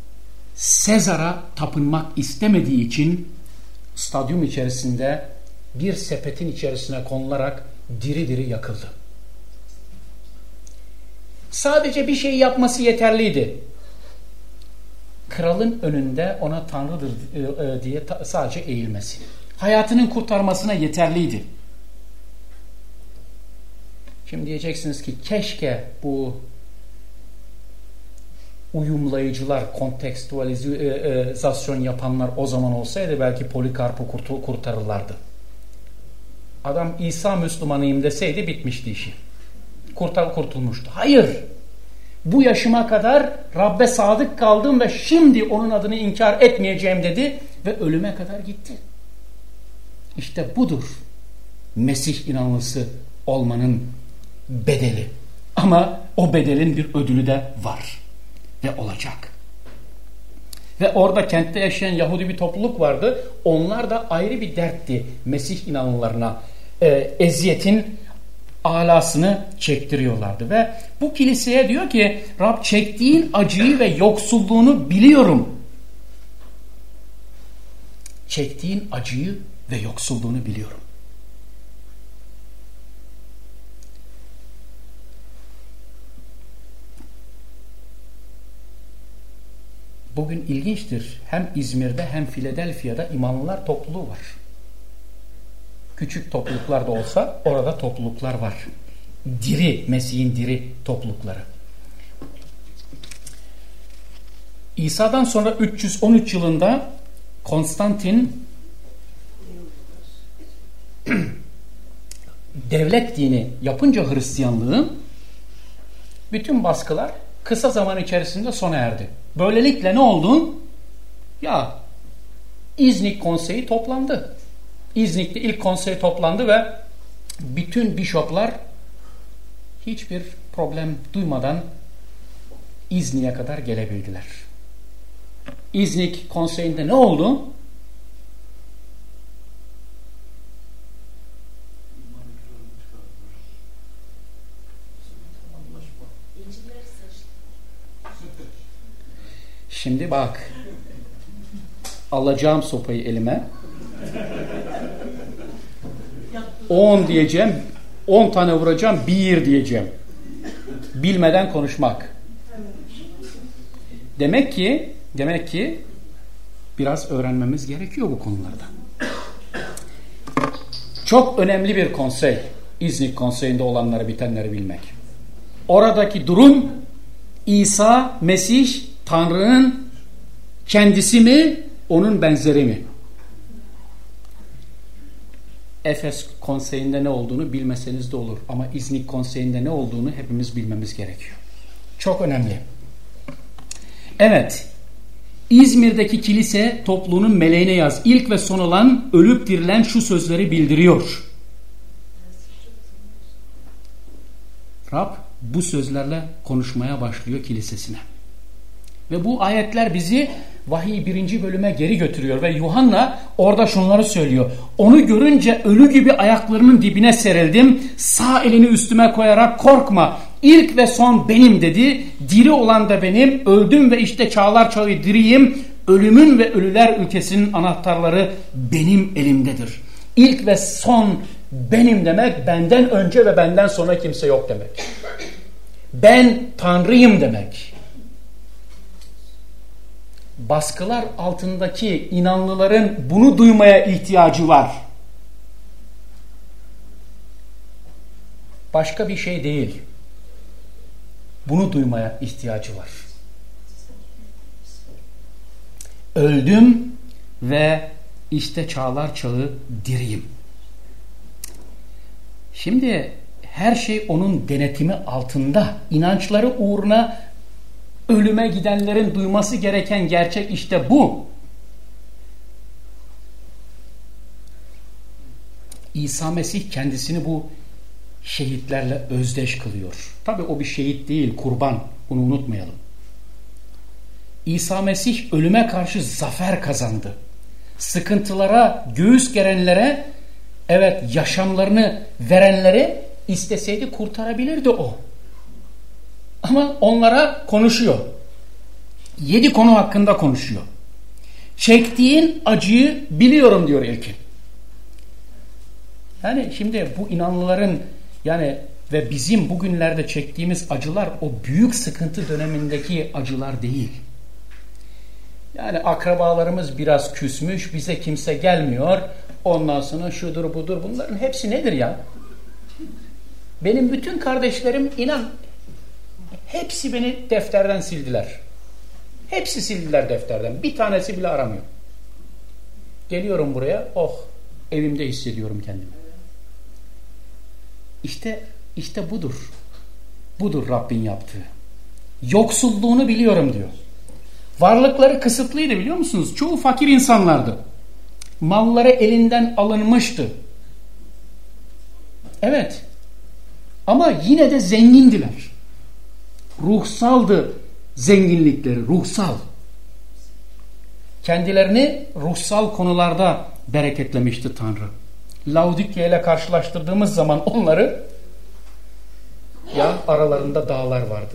Sezar'a tapınmak istemediği için stadyum içerisinde bir sepetin içerisine konularak diri diri yakıldı. Sadece bir şey yapması yeterliydi. Kralın önünde ona Tanrı'dır diye sadece eğilmesi. Hayatının kurtarmasına yeterliydi. Şimdi diyeceksiniz ki keşke bu uyumlayıcılar, kontekstüalizasyon yapanlar o zaman olsaydı belki Polikarp'ı kurtarırlardı. Adam İsa Müslümanıyım deseydi bitmişti işi. Kurtar kurtulmuştu. Hayır. Bu yaşıma kadar Rabbe sadık kaldım ve şimdi onun adını inkar etmeyeceğim dedi ve ölüme kadar gitti. İşte budur Mesih inanlısı olmanın bedeli. Ama o bedelin bir ödülü de var ve olacak. Ve orada kentte yaşayan Yahudi bir topluluk vardı. Onlar da ayrı bir dertti Mesih inanlılarına. E, eziyetin alasını çektiriyorlardı. Ve bu kiliseye diyor ki Rab çektiğin acıyı ve yoksulluğunu biliyorum. Çektiğin acıyı ve yoksulluğunu biliyorum. Bugün ilginçtir. Hem İzmir'de hem Philadelphia'da imanlılar topluluğu var. Küçük topluluklar da olsa orada topluluklar var. Diri, Mesih'in diri toplulukları. İsa'dan sonra üç yüz on üç yılında Konstantin devlet dini yapınca Hristiyanlığın bütün baskılar kısa zaman içerisinde sona erdi. Böylelikle ne oldu? Ya İznik konseyi toplandı. İznik'te ilk konsey toplandı ve bütün bişoplar hiçbir problem duymadan İznik'e kadar gelebildiler. İznik konseyinde ne oldu? Şimdi bak, alacağım sopayı elime, on diyeceğim, on tane vuracağım, bir diyeceğim. Bilmeden konuşmak. Demek ki, demek ki biraz öğrenmemiz gerekiyor bu konularda. Çok önemli bir konsey, İznik konseyinde olanları bitenleri bilmek. Oradaki durum İsa, Mesih, Tanrı'nın kendisi mi, onun benzeri mi? Efes konseyinde ne olduğunu bilmeseniz de olur. Ama İznik konseyinde ne olduğunu hepimiz bilmemiz gerekiyor. Çok önemli. Evet, İzmir'deki kilise topluluğunun meleğine yaz. İlk ve son olan ölüp dirilen şu sözleri bildiriyor. Rab bu sözlerle konuşmaya başlıyor kilisesine. Ve bu ayetler bizi vahiy birinci bölüme geri götürüyor ve Yuhanna orada şunları söylüyor. Onu görünce ölü gibi ayaklarının dibine serildim. Sağ elini üstüme koyarak korkma. İlk ve son benim dedi. Diri olan da benim. Öldüm ve işte çağlar çağı diriyim. Ölümün ve ölüler ülkesinin anahtarları benim elimdedir. İlk ve son benim demek benden önce ve benden sonra kimse yok demek. Ben Tanrıyım demek. Baskılar altındaki inanlıların bunu duymaya ihtiyacı var. Başka bir şey değil. Bunu duymaya ihtiyacı var. Öldüm ve işte çağlar çağı diriyim. Şimdi her şey onun denetimi altında. İnançları uğruna ölüme gidenlerin duyması gereken gerçek işte bu. İsa Mesih kendisini bu şehitlerle özdeş kılıyor. Tabii o bir şehit değil, kurban. Bunu unutmayalım. İsa Mesih ölüme karşı zafer kazandı. Sıkıntılara göğüs gerenlere, evet yaşamlarını verenleri isteseydi kurtarabilirdi o. Ama onlara konuşuyor. Yedi konu hakkında konuşuyor. Çektiğin acıyı biliyorum diyor ilkin. Yani şimdi bu inanlıların yani ve bizim bugünlerde çektiğimiz acılar o büyük sıkıntı dönemindeki acılar değil. Yani akrabalarımız biraz küsmüş, bize kimse gelmiyor. Ondan sonra şudur budur, bunların hepsi nedir ya? Benim bütün kardeşlerim inan hepsi beni defterden sildiler. Hepsi sildiler defterden. Bir tanesi bile aramıyor. Geliyorum buraya, oh evimde hissediyorum kendimi. İşte işte budur. Budur Rabbin yaptığı. Yoksulluğunu biliyorum diyor. Varlıkları kısıtlıydı biliyor musunuz? Çoğu fakir insanlardı. Malları elinden alınmıştı. Evet. Ama yine de zengindiler. Ruhsaldı zenginlikleri, ruhsal. Kendilerini ruhsal konularda bereketlemişti Tanrı. Laodikya ile karşılaştırdığımız zaman onları ya aralarında dağlar vardı.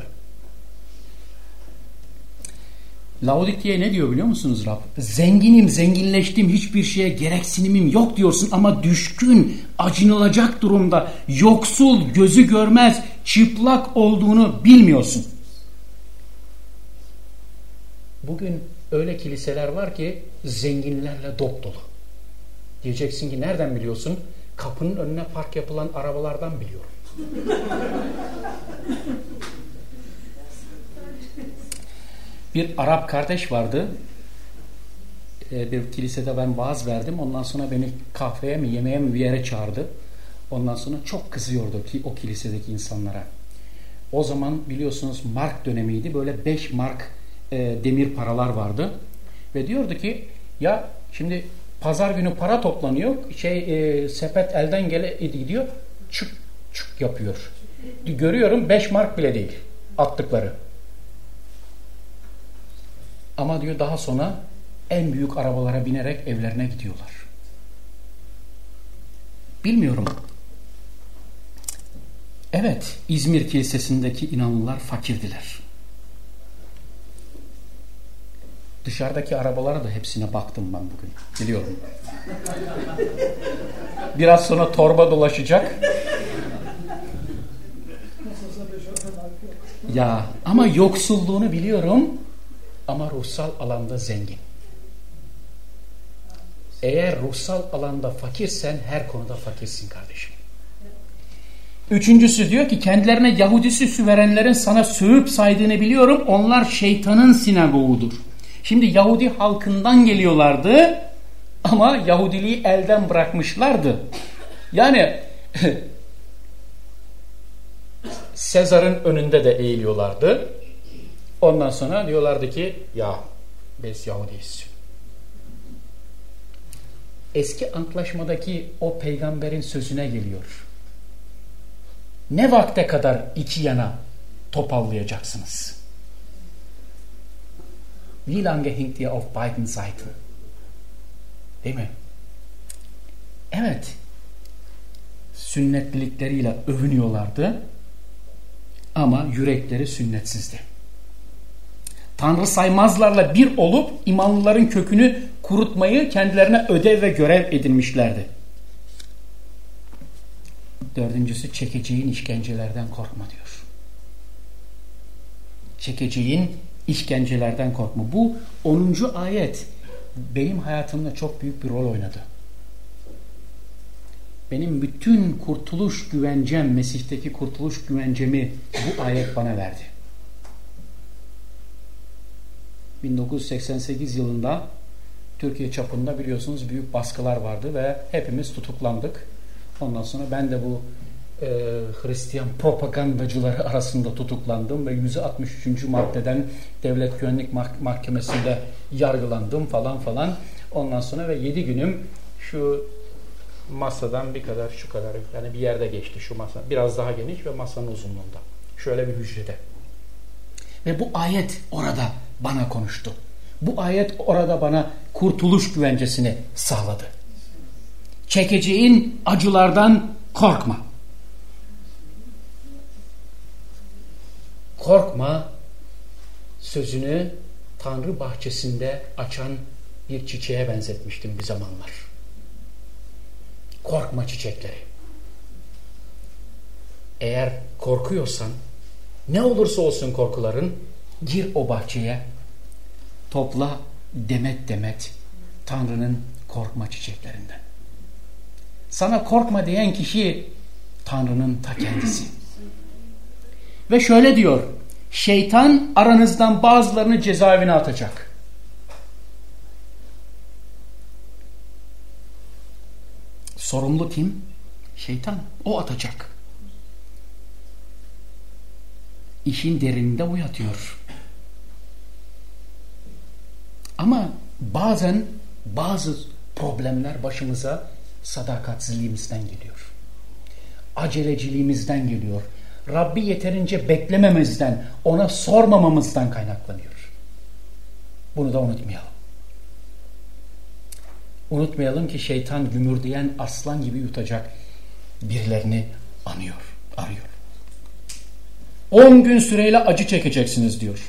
Laodikya'ya ne diyor biliyor musunuz Rab? Zenginim, zenginleştim, hiçbir şeye gereksinimim yok diyorsun ama düşkün, acınılacak durumda, yoksul, gözü görmez, çıplak olduğunu bilmiyorsun. Bugün öyle kiliseler var ki zenginlerle dop dolu. Diyeceksin ki nereden biliyorsun? Kapının önüne park yapılan arabalardan biliyorum. Bir Arap kardeş vardı. Bir kilisede ben vaaz verdim. Ondan sonra beni kahveye mi yemeğe mi bir yere çağırdı. Ondan sonra çok kızıyordu ki o kilisedeki insanlara. O zaman biliyorsunuz mark dönemiydi. Böyle beş mark e, demir paralar vardı. Ve diyordu ki ya şimdi pazar günü para toplanıyor. Şey e, sepet elden gele gidiyor. Çık çık yapıyor. Görüyorum beş mark bile değil attıkları. Ama diyor daha sonra en büyük arabalara binerek evlerine gidiyorlar. Bilmiyorum. Evet, İzmir Kilisesi'ndeki inanlılar fakirdiler. Dışarıdaki arabalara da hepsine baktım ben bugün. Biliyorum. Biraz sonra torba dolaşacak. Ya ama yoksulluğunu biliyorum. Ama ruhsal alanda zengin. Eğer ruhsal alanda fakirsen her konuda fakirsin kardeşim. Üçüncüsü diyor ki kendilerine Yahudisi süverenlerin sana sövüp saydığını biliyorum. Onlar şeytanın sinagogudur. Şimdi Yahudi halkından geliyorlardı ama Yahudiliği elden bırakmışlardı. Yani Sezar'ın önünde de eğiliyorlardı. Ondan sonra diyorlardı ki ya biz Yahudiyiz. Eski antlaşmadaki o peygamberin sözüne geliyor. Ne vakte kadar iki yana topallayacaksınız? Wie lange hinkt ihr auf beiden Seiten? Değil mi? Evet. Sünnetlilikleriyle övünüyorlardı ama yürekleri sünnetsizdi. Tanrı saymazlarla bir olup imanlıların kökünü kurutmayı kendilerine ödev ve görev edinmişlerdi. Dördüncüsü çekeceğin işkencelerden korkma diyor. Çekeceğin işkencelerden korkma. Bu onuncu ayet benim hayatımda çok büyük bir rol oynadı. Benim bütün kurtuluş güvencem, Mesih'teki kurtuluş güvencemi bu ayet bana verdi. bin dokuz yüz seksen sekiz yılında Türkiye çapında biliyorsunuz büyük baskılar vardı ve hepimiz tutuklandık. Ondan sonra ben de bu e, Hristiyan propagandacıları arasında tutuklandım ve yüz altmış üçüncü maddeden Devlet Güvenlik Mahkemesi'nde yargılandım falan falan. Ondan sonra ve yedi günüm şu masadan bir kadar şu kadar yani bir yerde geçti şu masa. Biraz daha geniş ve masanın uzunluğunda. Şöyle bir hücrede. Ve bu ayet orada bana konuştu. Bu ayet orada bana kurtuluş güvencesini sağladı. Çekeceğin acılardan korkma. Korkma sözünü Tanrı bahçesinde açan bir çiçeğe benzetmiştim bir zamanlar. Korkma çiçekleri. Eğer korkuyorsan, ne olursa olsun korkuların, gir o bahçeye, topla demet demet Tanrı'nın korkma çiçeklerinden. Sana korkma diyen kişi Tanrı'nın ta kendisi. Ve şöyle diyor, şeytan aranızdan bazılarını cezaevine atacak. Sorumlu kim? Şeytan. O atacak. İşin derininde o yatıyor. Ama bazen bazı problemler başımıza sadakatsizliğimizden geliyor. Aceleciliğimizden geliyor. Rabbi yeterince beklemememizden, ona sormamamızdan kaynaklanıyor. Bunu da unutmayalım. Unutmayalım ki şeytan gümürdeyen aslan gibi yutacak birilerini anıyor, arıyor. On gün süreyle acı çekeceksiniz diyor.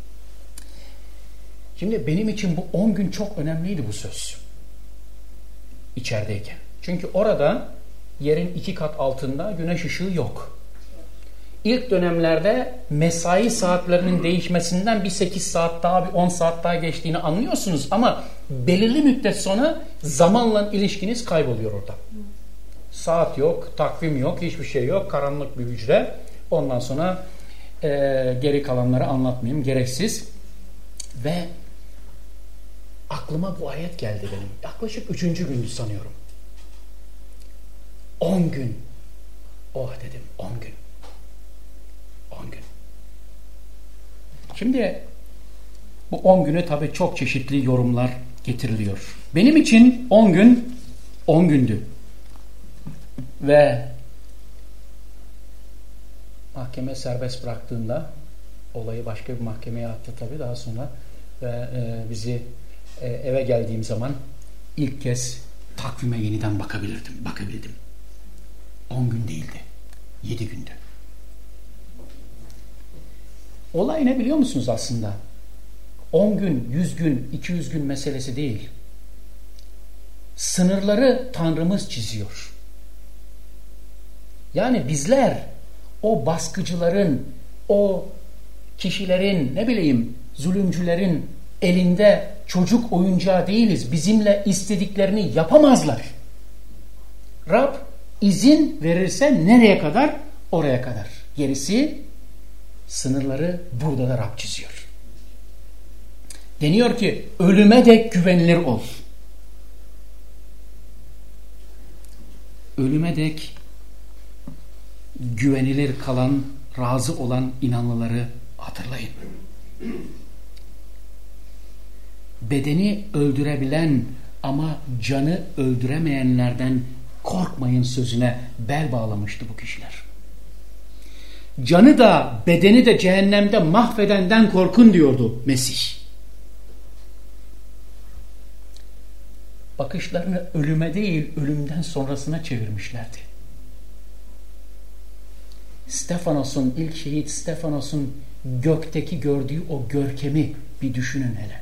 Şimdi benim için bu on gün çok önemliydi bu söz. İçerideyken. Çünkü orada yerin iki kat altında güneş ışığı yok. İlk dönemlerde mesai saatlerinin değişmesinden bir sekiz saat daha, bir on saat daha geçtiğini anlıyorsunuz ama belirli müddet sonra zamanla ilişkiniz kayboluyor orada. Saat yok, takvim yok, hiçbir şey yok, karanlık bir hücre. Ondan sonra e, geri kalanları anlatmayayım, gereksiz. Ve aklıma bu ayet geldi benim. Yaklaşık üçüncü gündü sanıyorum. On gün. Oh dedim, on gün. On gün. Şimdi bu on güne tabii çok çeşitli yorumlar getiriliyor. Benim için on gün on gündü. Ve mahkeme serbest bıraktığında olayı başka bir mahkemeye attı tabii daha sonra ve e, bizi e, eve geldiğim zaman ilk kez takvime yeniden bakabilirdim, bakabildim. on gün değildi. yedi gündü. Olay ne biliyor musunuz aslında? on gün, yüz gün, iki yüz gün meselesi değil. Sınırları Tanrımız çiziyor. Yani bizler o baskıcıların, o kişilerin, ne bileyim, zulümcülerin elinde çocuk oyuncağı değiliz. Bizimle istediklerini yapamazlar. Rab izin verirse nereye kadar? Oraya kadar. Gerisi, sınırları burada da Rab çiziyor. Deniyor ki ölüme dek güvenilir ol. Ölüme dek güvenilir kalan, razı olan inanlıları hatırlayın. Bedeni öldürebilen ama canı öldüremeyenlerden korkmayın sözüne bel bağlamıştı bu kişiler. Canı da bedeni de cehennemde mahvedenden korkun diyordu Mesih. Bakışlarını ölüme değil, ölümden sonrasına çevirmişlerdi. Stefanos'un, ilk şehit Stefanos'un gökteki gördüğü o görkemi bir düşünün hele.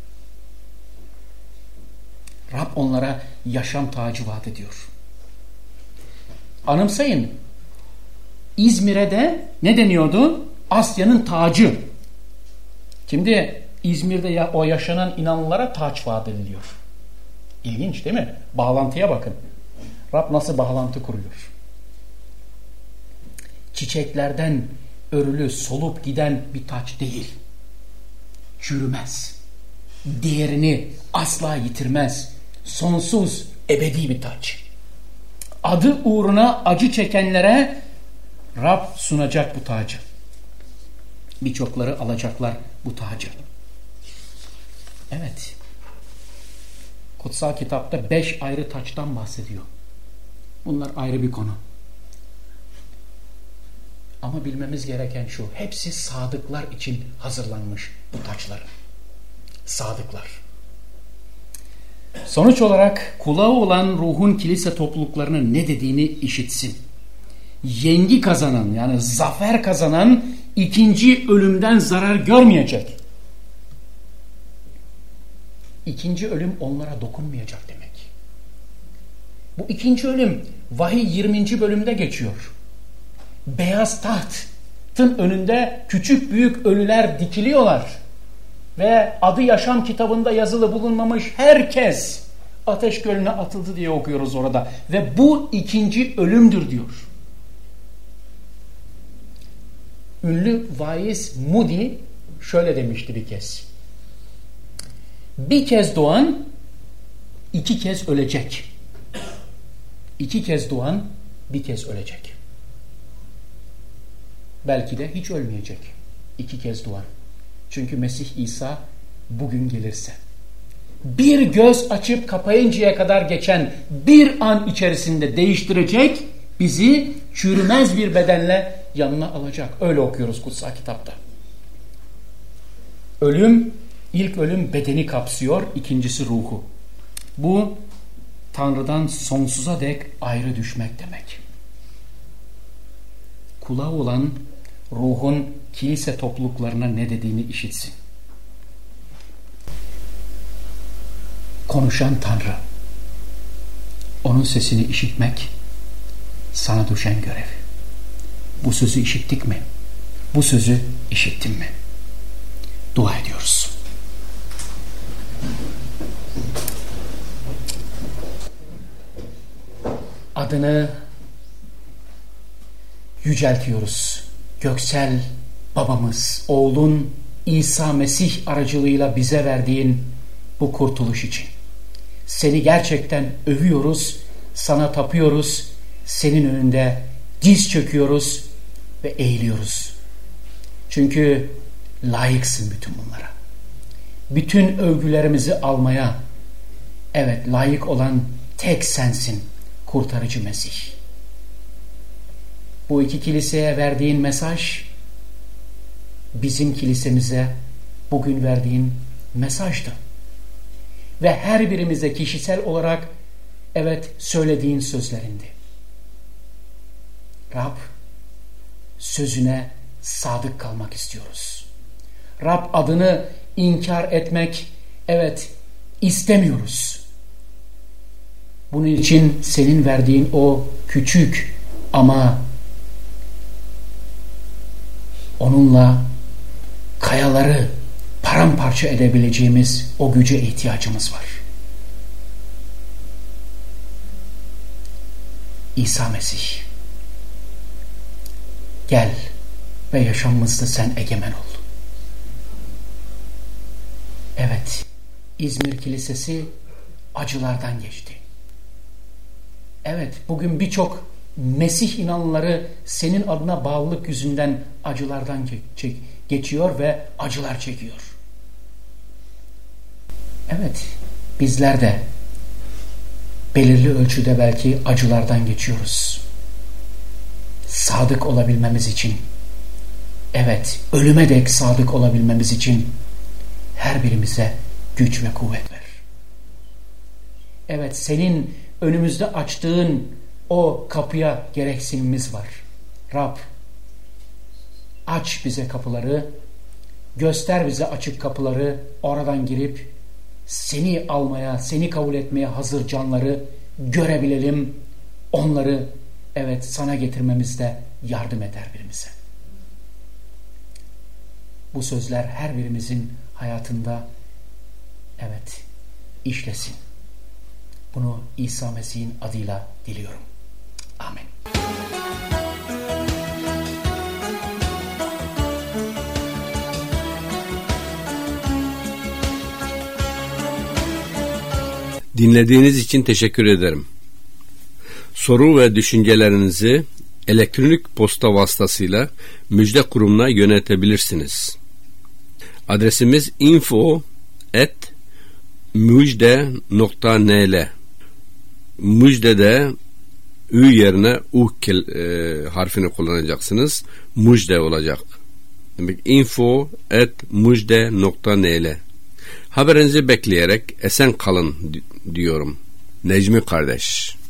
Rab onlara yaşam tacı vaat ediyor. Anımsayın, İzmir'e de ne deniyordu? Asya'nın tacı. Şimdi İzmir'de ya, o yaşanan inanlılara taç vaat ediliyor. İlginç değil mi? Bağlantıya bakın. Rab nasıl bağlantı kuruyor? Çiçeklerden örülü, solup giden bir taç değil. Çürümez. Değerini asla yitirmez. Sonsuz, ebedi bir taç. Adı uğruna acı çekenlere Rab sunacak bu tacı. Birçokları alacaklar bu tacı. Evet. Kutsal kitapta beş ayrı taçtan bahsediyor. Bunlar ayrı bir konu. Ama bilmemiz gereken şu. Hepsi sadıklar için hazırlanmış bu taçların. Sadıklar. Sonuç olarak kulağı olan ruhun kilise topluluklarının ne dediğini işitsin. Yengi kazanan, yani zafer kazanan ikinci ölümden zarar görmeyecek. İkinci ölüm onlara dokunmayacak demek. Bu ikinci ölüm vahiy yirminci bölümde geçiyor. Beyaz tahtın önünde küçük büyük ölüler dikiliyorlar. Ve adı yaşam kitabında yazılı bulunmamış herkes ateş gölüne atıldı diye okuyoruz orada. Ve bu ikinci ölümdür diyor. Ünlü vaiz Moody şöyle demişti bir kez. Bir kez doğan iki kez ölecek. İki kez doğan bir kez ölecek. Belki de hiç ölmeyecek. İki kez doğan. Çünkü Mesih İsa bugün gelirse. Bir göz açıp kapayıncaya kadar geçen bir an içerisinde değiştirecek, bizi çürümez bir bedenle yanına alacak. Öyle okuyoruz kutsal kitapta. Ölüm, ilk ölüm bedeni kapsıyor, ikincisi ruhu. Bu Tanrı'dan sonsuza dek ayrı düşmek demek. Kulağı olan ruhun kilise topluluklarına ne dediğini işitsin. Konuşan Tanrı. Onun sesini işitmek sana düşen görev. Bu sözü işittik mi? Bu sözü işittin mi? Dua ediyoruz. Adını yüceltiyoruz. Göksel babamız, oğlun İsa Mesih aracılığıyla bize verdiğin bu kurtuluş için. Seni gerçekten övüyoruz, sana tapıyoruz, senin önünde diz çöküyoruz ve eğiliyoruz. Çünkü layıksın bütün bunlara. Bütün övgülerimizi almaya, evet layık olan tek sensin, kurtarıcı Mesih. Bu iki kiliseye verdiğin mesaj, bizim kilisemize bugün verdiğin mesajdı. Ve her birimize kişisel olarak evet söylediğin sözlerindi. Rab, sözüne sadık kalmak istiyoruz. Rab, adını inkar etmek evet istemiyoruz. Bunun için senin verdiğin o küçük ama onunla kayaları paramparça edebileceğimiz o güce ihtiyacımız var. İsa Mesih, gel ve yaşamımızda sen egemen ol. Evet, İzmir Kilisesi acılardan geçti. Evet, bugün birçok Mesih inanlıları senin adına bağlılık yüzünden acılardan geçiyor ve acılar çekiyor. Evet, bizler de belirli ölçüde belki acılardan geçiyoruz. Sadık olabilmemiz için, evet, ölüme dek sadık olabilmemiz için her birimize güç ve kuvvet ver. Evet, senin önümüzde açtığın o kapıya gereksinimiz var. Rab, aç bize kapıları, göster bize açık kapıları, oradan girip seni almaya, seni kabul etmeye hazır canları görebilelim. Onları evet sana getirmemizde yardım et her birimize. Bu sözler her birimizin hayatında evet işlesin. Bunu İsa Mesih'in adıyla diliyorum. Amin. Dinlediğiniz için teşekkür ederim. Soru ve düşüncelerinizi elektronik posta vasıtasıyla Müjde Kurumu'na yöneltebilirsiniz. Adresimiz info at müjde nokta nl. Müjde'de ü yerine u e, harfini kullanacaksınız. Müjde olacak. Demek info at müjde nokta nl. Haberinizi bekleyerek esen kalın diyorum. Necmi kardeş.